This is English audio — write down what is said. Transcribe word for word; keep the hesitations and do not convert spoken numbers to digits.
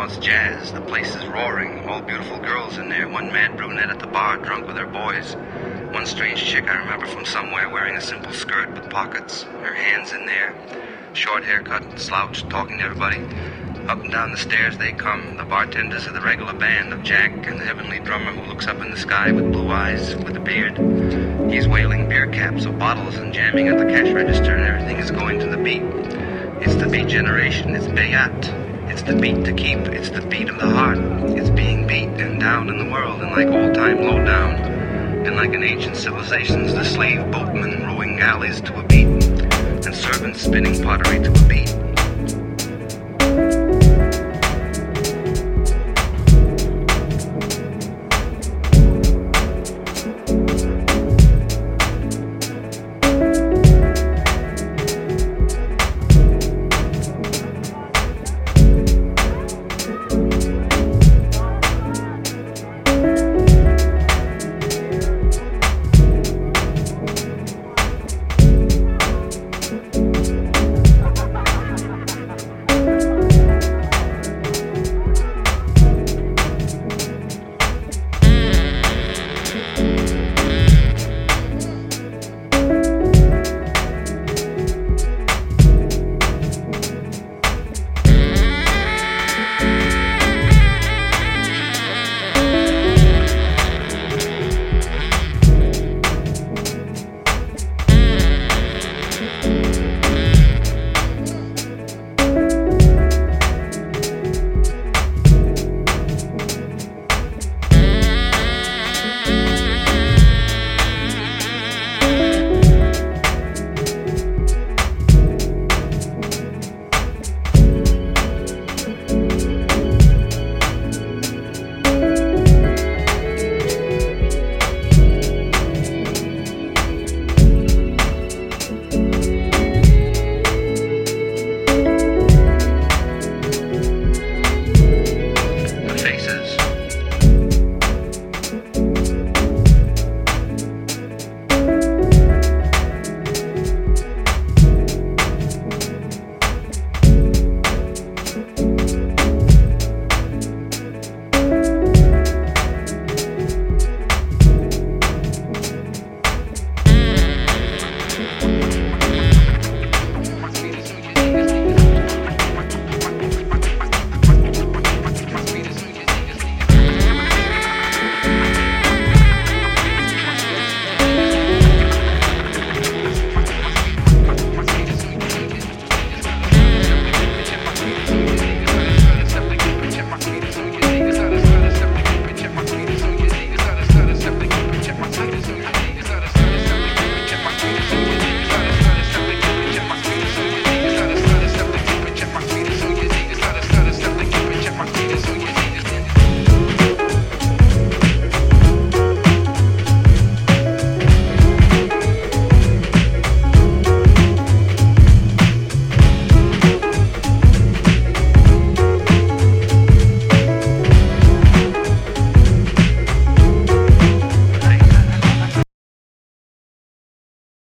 now it's jazz. The place is roaring. All beautiful girls in there. One mad brunette at the bar, drunk with her boys. One strange chick I remember from somewhere wearing a simple skirt with pockets. Her hands in there. Short haircut, slouched, talking to everybody. Up and down the stairs they come. The bartenders are the regular band of Jack and the heavenly drummer who looks up in the sky with blue eyes, with a beard. He's wailing beer caps of bottles and jamming at the cash register, and everything is going to the beat. It's the beat generation. It's Bayat. It's the beat to keep. It's the beat of the heart. It's being beat and down in the world, and like old-time low-down. And like in ancient civilizations, the slave boatmen rowing galleys to a beat, and servants spinning pottery to a beat.